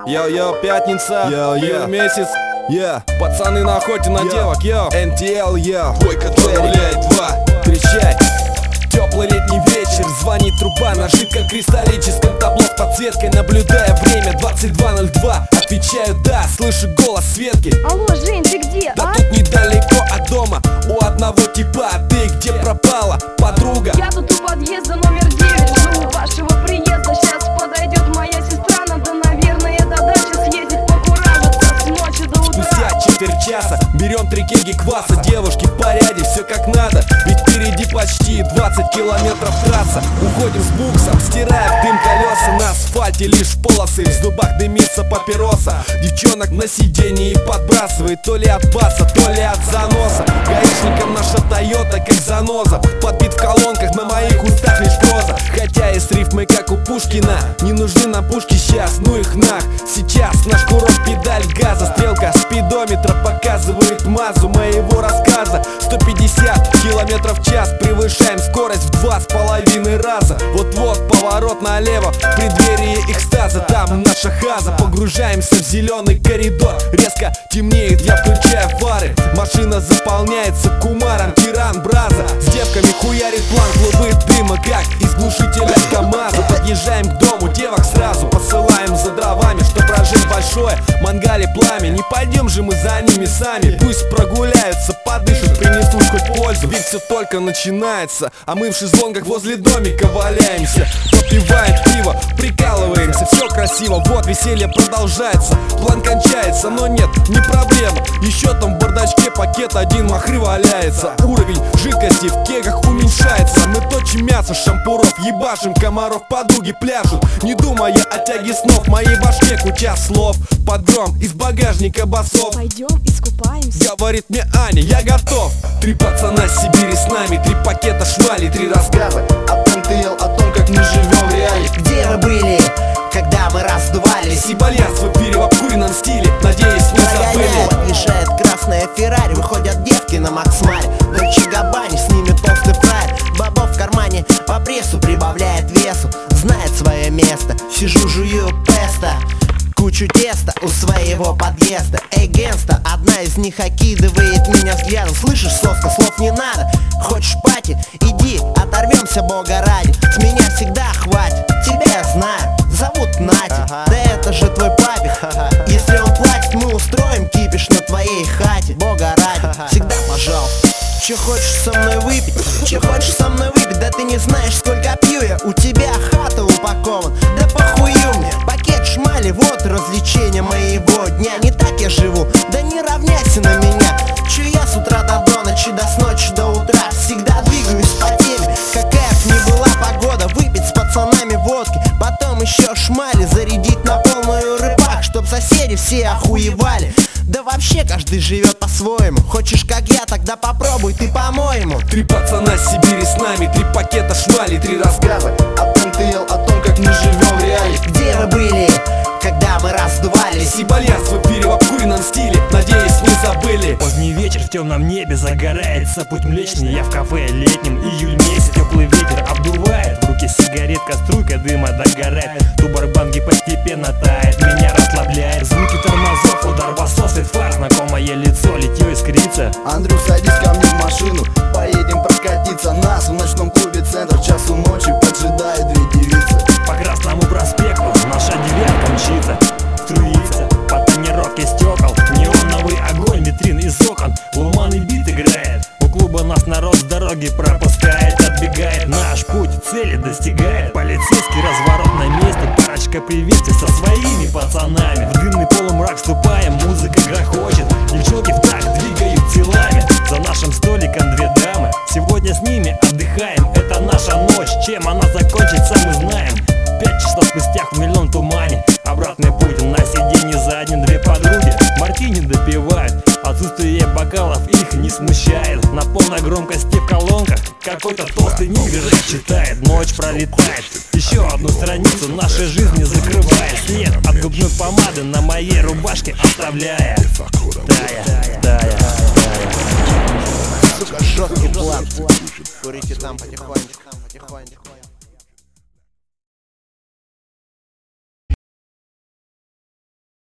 Йо-йо, пятница, Йо-йо. месяц. Yeah, Пацаны на охоте на Йо. девок, йо. NTL, yeah. Бойко добавляет 2. Кричать. Теплый летний вечер, звонит труба на жидком кристаллическом табло с подсветкой. Наблюдая время 22:02. Отвечаю да, слышу голос Светки. Алло, Жень, ты где, Да а? тут недалеко от дома, у одного типа. А ты где пропала, подруга? Я тут у подъезда номер 9, жду вашего приезда. Сейчас подойдет моя сестра, надо, наверное, до дачи съездить покуражиться с ночи до утра. Спустя четверть часа берем 3 кеги кваса. Девушки в порядке, все как надо, ведь впереди почти 20 километров трасса. Уходим с буксом, стирая в дым колеса. На асфальте лишь полосы, в зубах дымится папироса. Девчонок на сиденье и подбрасывает то ли от баса, то ли от заноса. Гаишникам наша Тойота как заноза, подбит в колонках, на моих устах лишь проза. Хотя и с рифмой как у Пушкина, не нужны нам пушки сейчас, ну их нах. Сейчас наш курок, педаль газа, стрелка спидометра показывает массу моего рассказа. 150 километров в час, превышаем скорость в 2,5 раза. Вот-вот поворот налево, в преддверии экстаза, там наша хаза. Погружаемся в зеленый коридор, резко темнеет, я включаю фары. Машина заполняется кумаром, тиран, браза. С девками хуярит план, клубы дыма, как из глушителя КамАЗа. Подъезжаем к дому, девок сразу посылаем за дровами, чтоб прожечь большое мангале пламя. Не пойдем же мы за ними сами, пусть прогуляются, подышат, принесут хоть пользу. Ведь все только начинается, а мы в шезлонгах возле домика валяемся. Попиваем пиво, прикалываемся, все красиво, вот веселье продолжается. План кончается, но нет, не проблема. Еще там в бардачке пакет один махры валяется. Уровень жидкости в кегах уменьшается. Мы точим мясо, шампуров, ебашим комаров, подруги пляшут, не думая о тяге снов. В моей башке куча слов, под гром из багажника басов. Пойдем искупаемся. Говорит мне Аня, я готов. 3 пацана с Сибири с нами, 3 пакета швали, 3 рассказа от НТЛ о том, как мы живем в реале. Где вы были, когда мы раздувались? Сибальянс в эфире в обкуренном стиле, надеюсь, вы Прогоняет, забыли. мешает красная Феррари. Выходят девки на Максмаре, Дольче Габбани, с ними толстый фраер. Бобов в кармане по прессу прибавляет весу, знает свое место. Сижу, жую песто, кучу теста у своего подъезда. Эй, генста, одна из них окидывает меня взглядом. Слышишь, соска, слов не надо. Хочешь пати? Иди, оторвемся, бога ради. С меня всегда хватит, тебя я знаю, зовут Надя. Да это же твой папик. Если он платит, мы устроим кипиш на твоей хате. Бога ради, всегда пожалуйста. Че хочешь со мной выпить? Че хочешь со мной выпить? Да ты не знаешь, сколько пью я. У тебя хата упакован, да похую мне. Пакет шмали, вот развлечения моего дня. Не так я живу, да не равняйся на меня. Че я с утра до ночи, да с ночи до утра всегда двигаюсь по теме. Какая б ни была погода, выпить с пацанами водки, потом еще шмали зарядить на полную рыбак, чтоб соседи все охуевали. Да вообще каждый живет по-своему. Хочешь как я, тогда попробуй ты по-моему. 3 пацана с Сибири с нами, 3 пакета швали, 3 рассказа от НТЛ о том, как мы живем в реале. Где вы были, когда мы раздувались? Сибальянс в эфире в обкуренном стиле, надеюсь, вы забыли. Поздний вечер в темном небе загорается путь Млечный. Я в кафе летним, июль месяц, теплый ветер обдувает. В руке сигаретка, струйка дыма догорает. Тубарбанги постепенно тает, меня расслабляет. Звуки тормозов, удар басов, свет фар, знакомое лицо, литье искрится. Андрюх, садись ко мне в машину, поедем прокатиться. Нас в ночном клубе «Центр» часу ночи поджидают 2 девицы. По Красному проспекту наша девятка мчится, струится по тонировке стекол. Неоновый огонь, витрин из окон, ломаный бит играет. У клуба нас народ с дороги пропускает, отбегает, наш путь цели достигает. Полицейский разворот на месте, парочка приветствий со своими пацанами. В дымный полумрак вступаем, музыка грохочет, девчонки в такт двигают телами. За нашим столиком 2 дамы, сегодня с ними отдыхаем. Это наша ночь, чем она закончится, мы знаем. 5 часов спустя в хмельном тумане, обратный путь на сиденье заднем. 2 подруги мартини допивают, отсутствие бокалов их не смущает. На полной громкости в колонках какой-то толстый нигер читает. Ночь пролетает, еще одну страницу нашей жизни закрывает. След от губной помады на моей рубашке оставляя. Тая. Сука, жесткий план. Курите там потихонечку.